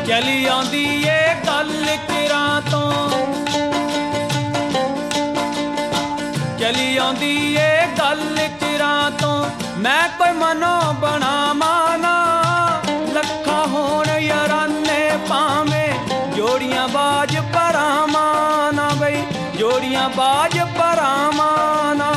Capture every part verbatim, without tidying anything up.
चली आंदी ये गल चिरां तों, चली आंदी ये गल चिरां तों, मैं कोई मनो बनावां ना। लखां होण याराने भावें जोड़ियां बाज परावां ना बई, जोड़ियां बाज परावां ना।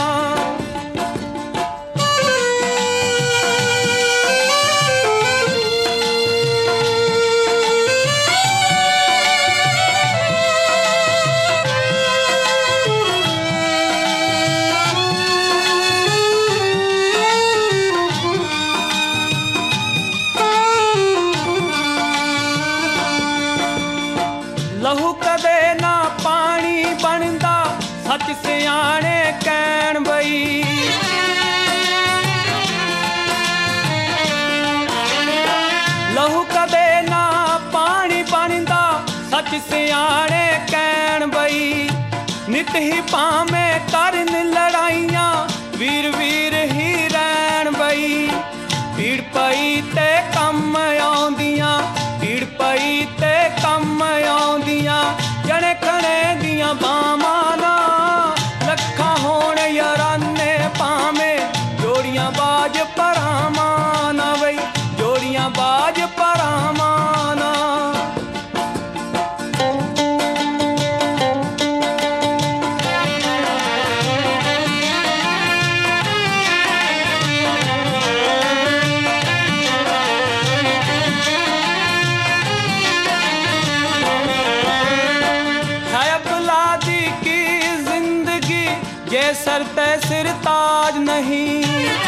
लहू कदे ना पानी बनदा, सच सियाणे कहण बई। लहू कदे ना पानी बनदा, सच सियाणे कहण बई। नित ही भावें करन लड़ाइयां, वीर वीर ही रहण बई। भीड़ पई ते कम आउंदियां, भीड़ पई ते कम आउंदियां, जने खणे दियां बावां ना। लखां होण याराने भावें जोड़ियां बाज परावां ना बई, जोड़ियां बाज परावां ना। ये सर ते सिर ताज नहीं,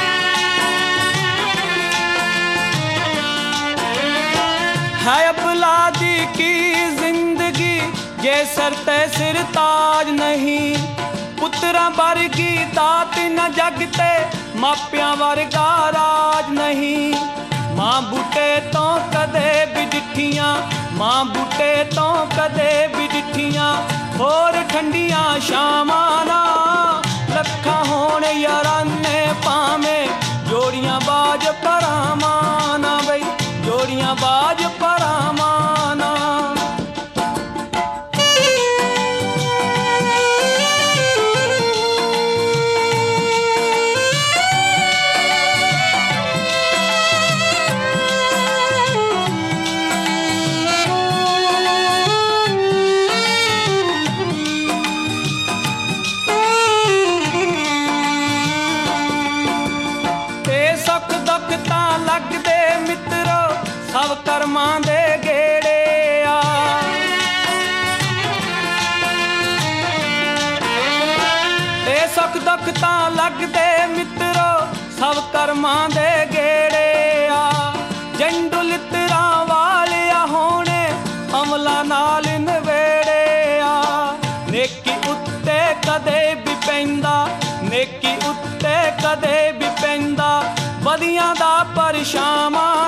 है अपलादी की जिंदगी ये सर ते सिर ताज नहीं। पुत्रा वर्गी दात न जगते, मापियां वर्गा राज नहीं। मां बूटे तो कदे भी डिठियां, मां बूटे तो कदे भी डिठियां, होर ठंडियां शामां ना। लखां होण याराने भावें जोड़ियां बाज परावां ना बई, जोड़ियां बाज परावां ना। लगदे मित्रो सब कर्मां दे गेड़े आ। ते सुख दुख तां लगदे मित्रो सब कर्मां दे गेड़े आ। जंडू लितरां वालिया होने अमला नाल नवेड़े आ। नेकी उत्ते कदे भी पैंदा, नेकी उत्ते कदे भी पैंदा, बदियां दा परछावां